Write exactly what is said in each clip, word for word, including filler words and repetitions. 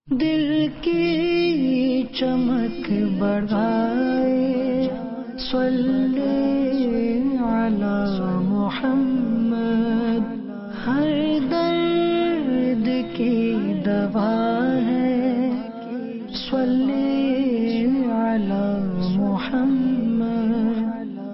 دل کی چمک بڑھائے صلی علی محمد، ہر درد کی دوا ہے صلی علی محمد۔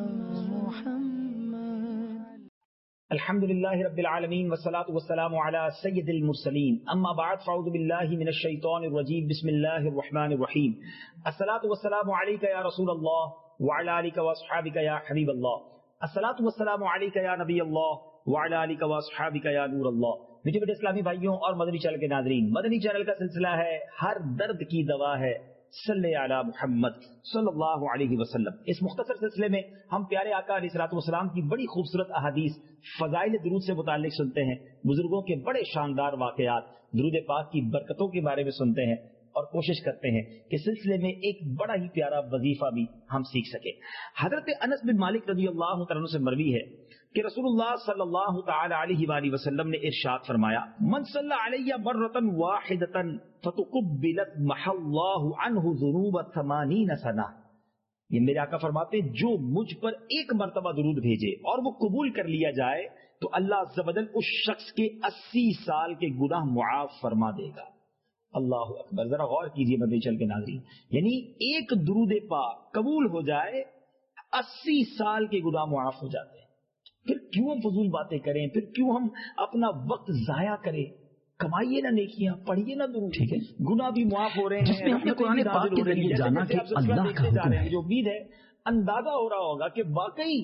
الحمد للہ رب العالمین والصلاة والسلام علی سید المرسلین، اما بعد فاعوذ باللہ من الشیطان الرجیم، بسم اللہ الرحمن الرحیم۔ الصلاة والسلام علیک یا رسول اللہ وعلی آلک واصحابک یا حبیب اللہ، الصلاة والسلام علیک یا نبی اللہ وعلی آلک واصحابک یا نور اللہ۔ میٹھے میٹھے اسلامی بھائیوں اور مدنی چینل کے ناظرین، مدنی چینل کا سلسلہ ہے ہر درد کی دوا ہے صلی علی محمد صلی اللہ علیہ وسلم۔ اس مختصر سلسلے میں ہم پیارے آقا علیہ الصلوۃ والسلام کی بڑی خوبصورت احادیث فضائل درود سے متعلق سنتے ہیں، بزرگوں کے بڑے شاندار واقعات، درود پاک کی برکتوں کے بارے میں سنتے ہیں اور کوشش کرتے ہیں کہ سلسلے میں ایک بڑا ہی پیارا وظیفہ بھی ہم سیکھ سکیں۔ حضرت انس بن مالک رضی اللہ تعالیٰ عنہ سے مروی ہے کہ رسول اللہ صلی اللہ تعالی علیہ وآلہ وسلم نے ارشاد فرمایا، من صلی علی مرۃ واحدۃ فتقبلت محى اللہ عنہ ذنوب ثمانین سنہ۔ یہ میرے آقا فرماتے ہیں جو مجھ پر ایک مرتبہ درود بھیجے اور وہ قبول کر لیا جائے تو اللہ عز و جل اس شخص کے اسی سال کے گناہ معاف فرما دے گا۔ اللہ اکبر، ذرا غور کیجئے مدنی چینل کے ناظرین، یعنی ایک درود پاک قبول ہو جائے اسی سال کے گناہ معاف ہو جاتے ہیں۔ پھر کیوں ہم فضول باتیں کریں، پھر کیوں ہم اپنا وقت ضائع کریں؟ کمائیے نہ نیکیاں، پڑھیے نہ درود، ٹھیک ہے، گناہ بھی معاف ہو رہے ہیں، جس میں ہم نے قرآن پاک کے ذریعے جانا کہ اللہ کا حکم ہے۔ جو امید ہے اندازہ ہو رہا ہوگا کہ واقعی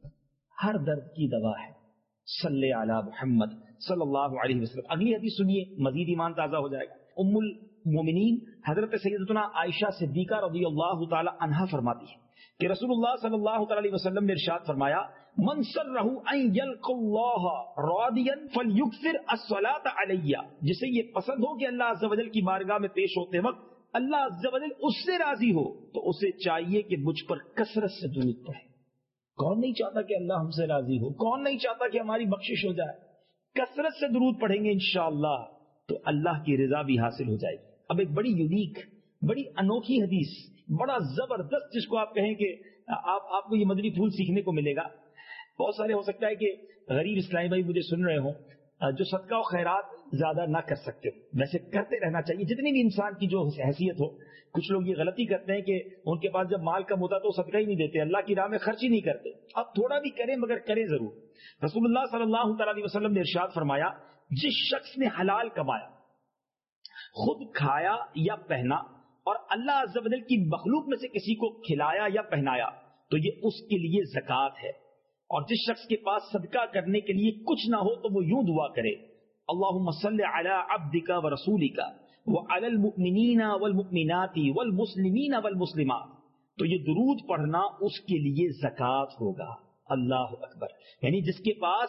ہر درد کی دوا ہے صلی علی محمد صلی اللہ علیہ وسلم۔ اگلی حدیث سنیے، مزید ایمان تازہ ہو جائے گا۔ ام المومنین حضرت سیدتنا عائشہ صدیقہ رضی اللہ تعالی عنہا فرماتی ہے کہ رسول اللہ صلی اللہ تعالی علیہ وسلم نے ارشاد فرمایا، من سرہ ان یلقى اللہ راضیا فلیکثر الصلاۃ علی، جسے یہ پسند ہو کہ اللہ عز و جل کی بارگاہ میں پیش ہوتے وقت اللہ عز و جل اس سے راضی ہو تو اسے چاہیے کہ مجھ پر کثرت سے درود پڑھے۔ کون نہیں چاہتا کہ اللہ ہم سے راضی ہو؟ کون نہیں چاہتا کہ ہماری بخشش ہو جائے؟ کثرت سے درود پڑھیں گے انشاءاللہ تو اللہ کی رضا بھی حاصل ہو جائے گی۔ اب ایک بڑی یونیک، بڑی انوکھی حدیث، بڑا زبردست، جس کو آپ کہیں کہ آپ آپ کو یہ مدنی پھول سیکھنے کو ملے گا۔ بہت سارے ہو سکتا ہے کہ غریب اسلامی بھائی مجھے سن رہے ہوں جو صدقہ و خیرات زیادہ نہ کر سکتے ہو، ویسے کرتے رہنا چاہیے جتنی بھی انسان کی جو حیثیت ہو۔ کچھ لوگ یہ غلطی کرتے ہیں کہ ان کے پاس جب مال کم ہوتا تو صدقہ ہی نہیں دیتے، اللہ کی راہ میں خرچ ہی نہیں کرتے۔ اب تھوڑا بھی کریں مگر کریں ضرور۔ رسول اللہ صلی اللہ تعالی علیہ وسلم نے ارشاد فرمایا، جس شخص نے حلال کمایا، خود کھایا یا پہنا اور اللہ عز و جل کی مخلوق میں سے کسی کو کھلایا یا پہنایا تو یہ اس کے لیے زکوٰۃ ہے۔ اور جس شخص کے پاس صدقہ کرنے کے لیے کچھ نہ ہو تو وہ یوں دعا کرے، اللہم صلی علی عبدک و رسولک وعلی المؤمنین والمؤمنات والمسلمین والمسلمات، تو یہ درود پڑھنا اس کے لیے زکوٰۃ ہوگا۔ اللہ اکبر، یعنی جس کے پاس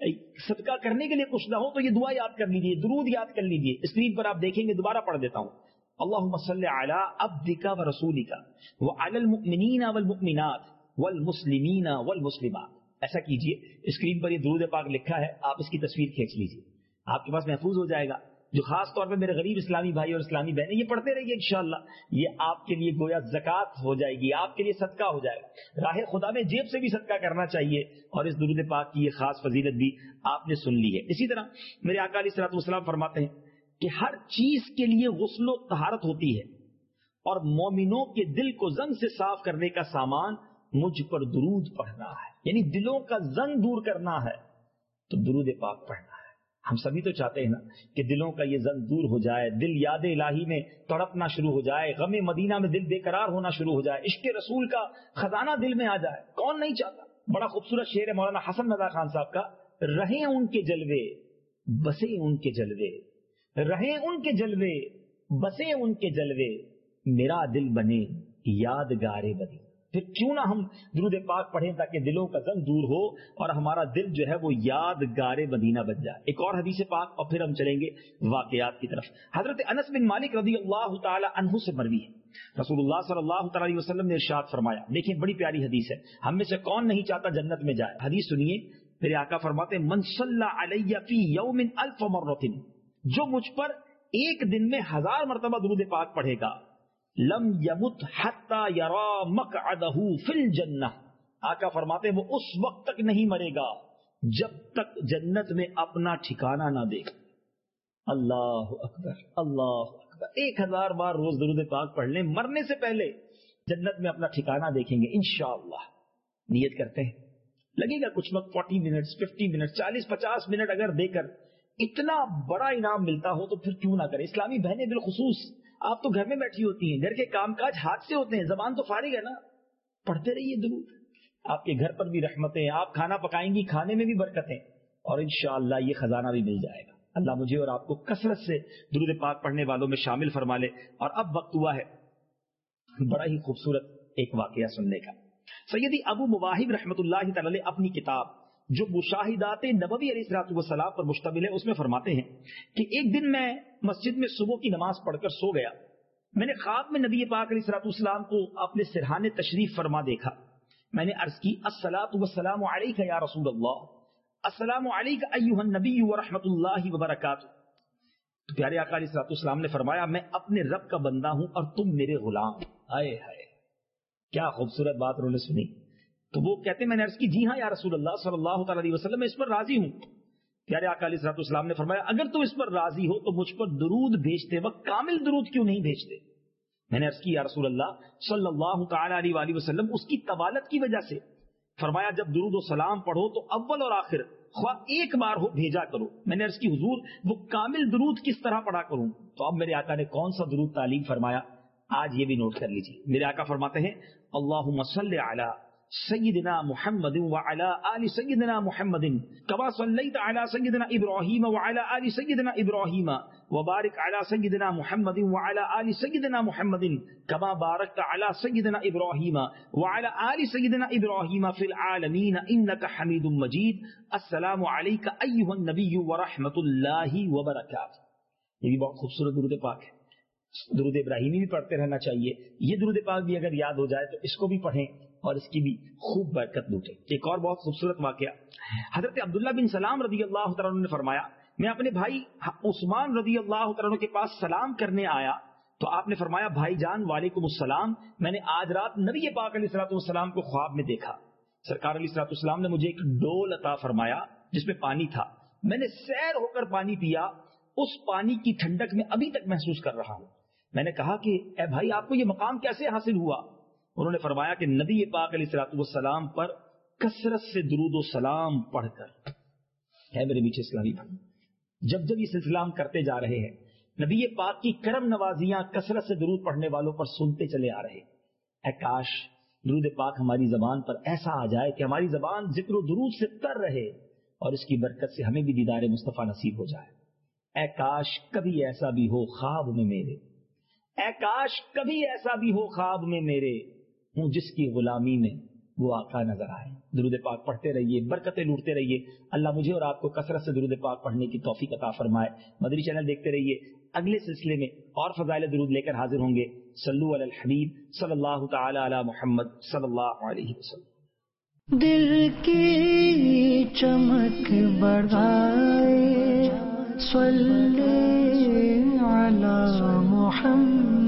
صدقہ کرنے کے لیے کچھ نہ ہو تو یہ دعا یاد کر لیجیے، درود یاد کر لیجیے۔ اسکرین پر آپ دیکھیں گے، دوبارہ پڑھ دیتا ہوں، اللہم صلی علی عبدک و رسولک وعلی المؤمنین والمؤمنات والمسلمین والمسلمات۔ ایسا کیجئے، اسکرین پر یہ درود پاک لکھا ہے، آپ اس کی تصویر کھینچ لیجیے، آپ کے پاس محفوظ ہو جائے گا۔ جو خاص طور پہ میرے غریب اسلامی بھائی اور اسلامی بہنیں یہ پڑھتے رہیے انشاءاللہ، یہ آپ کے لیے گویا زکوٰۃ ہو جائے گی، آپ کے لیے صدقہ ہو جائے گا۔ راہ خدا میں جیب سے بھی صدقہ کرنا چاہیے، اور اس درود پاک کی یہ خاص فضیلت بھی آپ نے سن لی ہے۔ اسی طرح میرے آقا علیہ الصلوۃ والسلام فرماتے ہیں کہ ہر چیز کے لیے غسل و طہارت ہوتی ہے، اور مومنوں کے دل کو زنگ سے صاف کرنے کا سامان مجھ پر درود پڑھنا ہے، یعنی دلوں کا زنگ دور کرنا ہے تو درود پاک پڑھنا ہے۔ ہم سبھی تو چاہتے ہیں نا کہ دلوں کا یہ زنگ دور ہو جائے، دل یاد الہی میں تڑپنا شروع ہو جائے، غم مدینہ میں دل بے قرار ہونا شروع ہو جائے، عشق رسول کا خزانہ دل میں آ جائے، کون نہیں چاہتا؟ بڑا خوبصورت شعر ہے مولانا حسن رضا خان صاحب کا، رہیں ان کے جلوے بسے ان کے جلوے، رہیں ان کے جلوے بسے ان کے جلوے، میرا دل بنے یادگار بدی۔ پھر کیوں نہ ہم درود پاک پڑھیں تاکہ دلوں کا زنگ دور ہو اور ہمارا دل جو ہے وہ یادگار مدینہ بن جائے۔ ایک اور حدیث پاک اور پھر ہم چلیں گے واقعات کی طرف۔ حضرت انس بن مالک رضی اللہ تعالی عنہ سے مروی ہے، رسول اللہ صلی اللہ تعالی علیہ وسلم نے ارشاد فرمایا، دیکھیں بڑی پیاری حدیث ہے، ہم میں سے کون نہیں چاہتا جنت میں جائے۔ حدیث سنیے، میرے آقا فرماتے ہیں، من صلی علی فی یوم الف مرۃ، جو مجھ پر ایک دن میں ہزار مرتبہ درود پاک پڑھے گا لم یمت حتی یرا مقعدہ فی الجنہ، آقا فرماتے ہیں وہ اس وقت تک نہیں مرے گا جب تک جنت میں اپنا ٹھکانہ نہ دیکھ. اللہ اکبر اللہ اکبر. ایک ہزار بار روز درود پاک پڑھ لیں، مرنے سے پہلے جنت میں اپنا ٹھکانہ دیکھیں گے انشاءاللہ. نیت کرتے ہیں، لگے گا کچھ وقت، فورٹی منٹس ففٹی منٹ چالیس پچاس منٹ اگر دے کر اتنا بڑا انعام ملتا ہو تو پھر کیوں نہ کرے. اسلامی بہنیں بالخصوص آپ تو گھر میں بیٹھی ہوتی ہیں، گھر کے کام کاج ہاتھ سے ہوتے ہیں، زبان تو فارغ ہے نا، پڑھتے رہیے درود. آپ کے گھر پر بھی رحمتیں، آپ کھانا پکائیں گی کھانے میں بھی برکتیں، اور انشاءاللہ یہ خزانہ بھی مل جائے گا. اللہ مجھے اور آپ کو کثرت سے درود پاک پڑھنے والوں میں شامل فرما لے. اور اب وقت ہوا ہے بڑا ہی خوبصورت ایک واقعہ سننے کا. سیدی ابو مواہب رحمۃ اللہ تعالی اپنی کتاب جو مشاہدات نبوی علیہ الصلوۃ والسلام پر مشتمل ہے اس میں فرماتے ہیں کہ ایک دن میں مسجد میں صبح کی نماز پڑھ کر سو گیا. میں نے خواب میں نبی پاک علیہ الصلوۃ والسلام کو اپنے سرحانے تشریف فرما دیکھا. میں نے عرض کی الصلاۃ والسلام علیک یا رسول اللہ، السلام علیک ایھا النبی ورحمۃ اللہ وبرکاتہ. تو پیارے آقا علیہ الصلوۃ والسلام نے فرمایا میں اپنے رب کا بندہ ہوں اور تم میرے غلام. ہائے ہائے کیا خوبصورت بات انہوں نے سنی. تو وہ کہتے ہیں میں نے عرض کی جی ہاں یا رسول اللہ صلی اللہ تعالی علیہ وسلم میں اس پر راضی ہوں. پیارے آقا علیہ الصلوۃ والسلام نے فرمایا اگر تم اس پر راضی ہو تو مجھ پر درود بھیجتے وقت کامل درود کیوں نہیں بھیجتے. میں نے عرض کی یا رسول اللہ صلی اللہ تعالی علیہ وآلہ وسلم اس کی طوالت کی وجہ سے. فرمایا جب درود و سلام پڑھو تو اول اور آخر خواہ ایک بار ہو بھیجا کرو. میں نے عرض کی حضور وہ کامل درود کس طرح پڑھا کروں. تو اب میرے آقا نے کون سا درود تعلیم فرمایا آج یہ بھی نوٹ کر لیجیے. میرے آقا فرماتے ہیں اللہم صلی علی سیدنا محمد وعلی آل سیدنا محمد کما صلیت علی سیدنا ابراہیم وعلی آل سیدنا ابراہیم وبارک علی سیدنا محمد وعلی آل سیدنا محمد کما بارکت علی سیدنا ابراہیم وعلی آل سیدنا ابراہیم فی العالمین انک حمید مجید. السلام علیک ایھا النبی ورحمۃ اللہ وبرکاتہ. یہ بھی بہت خوبصورت درود پاک ہے. درود ابراہیمی بھی پڑھتے رہنا چاہیے. یہ درود پاک بھی اگر یاد ہو جائے تو اس کو بھی پڑھیں اور اس کی بھی خوب برکت لوٹیں. ایک اور بہت خوبصورت واقعہ حضرت عبداللہ بن سلام رضی اللہ تعالیٰ عنہ نے فرمایا میں اپنے بھائی عثمان رضی اللہ تعالیٰ عنہ کے پاس سلام کرنے آیا تو آپ نے فرمایا بھائی جان وعلیکم السلام، میں نے آج رات نبی پاک علیہ الصلوۃ والسلام کو خواب میں دیکھا. سرکار علیہ الصلوۃ والسلام نے مجھے ایک ڈول عطا فرمایا جس میں پانی تھا. میں نے سیر ہو کر پانی پیا، اس پانی کی ٹھنڈک میں ابھی تک محسوس کر رہا ہوں. میں نے کہا کہ اے بھائی آپ کو یہ مقام کیسے حاصل ہوا؟ انہوں نے فرمایا کہ نبی پاک علیہ الصلوۃ والسلام پر کثرت سے درود و سلام پڑھ کر. ہے میرے پیچھے اسلامی بھائی، جب جب یہ سلسلہ ہم کرتے جا رہے ہیں نبی پاک کی کرم نوازیاں کثرت سے درود پڑھنے والوں پر سنتے چلے آ رہے. اے کاش درود پاک ہماری زبان پر ایسا آ جائے کہ ہماری زبان ذکر و درود سے تر رہے اور اس کی برکت سے ہمیں بھی دیدار مصطفیٰ نصیب ہو جائے. اے کاش کبھی ایسا بھی ہو خواب میں میرے، اے کاش کبھی ایسا بھی ہو خواب میں میرے ہوں جس کی غلامی میں وہ آقا نظر آئے. درود پاک پڑھتے رہیے، برکتیں لوٹتے رہیے. اللہ مجھے اور آپ کو کثرت سے درود پاک پڑھنے کی توفیق عطا فرمائے. مدنی چینل دیکھتے رہیے. اگلے سلسلے میں اور فضائل درود لے کر حاضر ہوں گے. صلو علی الحبیب صلی اللہ تعالی علی محمد صلی اللہ علیہ وسلم. دل کی چمک بڑھائے صلی علی محمد.